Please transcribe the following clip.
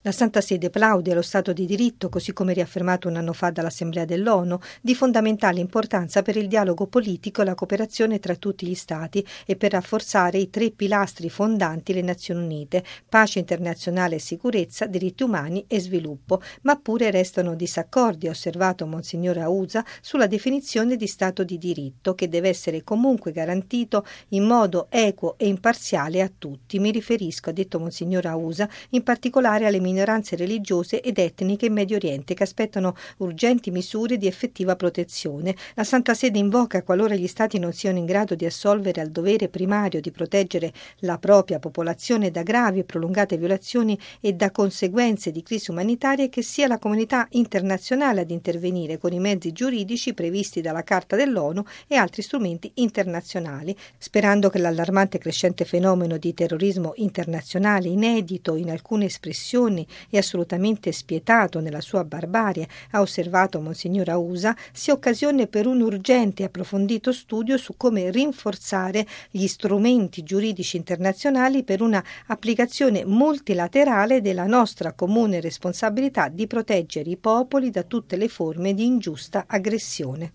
La Santa Sede plaude allo Stato di diritto, così come riaffermato un anno fa dall'Assemblea dell'ONU, di fondamentale importanza per il dialogo politico e la cooperazione tra tutti gli Stati e per rafforzare i 3 pilastri fondanti le Nazioni Unite: pace internazionale e sicurezza, diritti umani e sviluppo. Ma pure restano disaccordi, ha osservato Monsignor Ausa, sulla definizione di Stato di diritto, che deve essere comunque garantito in modo equo e imparziale a tutti. Mi riferisco, ha detto Monsignor Ausa, in particolare alle minoranze religiose ed etniche in Medio Oriente, che aspettano urgenti misure di effettiva protezione. La Santa Sede invoca, qualora gli Stati non siano in grado di assolvere al dovere primario di proteggere la propria popolazione da gravi e prolungate violazioni e da conseguenze di crisi umanitarie, che sia la comunità internazionale ad intervenire con i mezzi giuridici previsti dalla Carta dell'ONU e altri strumenti internazionali, sperando che l'allarmante crescente fenomeno di terrorismo internazionale, inedito in alcune espressioni e assolutamente spietato nella sua barbarie, ha osservato Monsignor Ausa, sia occasione per un urgente e approfondito studio su come rinforzare gli strumenti giuridici internazionali per una applicazione multilaterale della nostra comune responsabilità di proteggere i popoli da tutte le forme di ingiusta aggressione.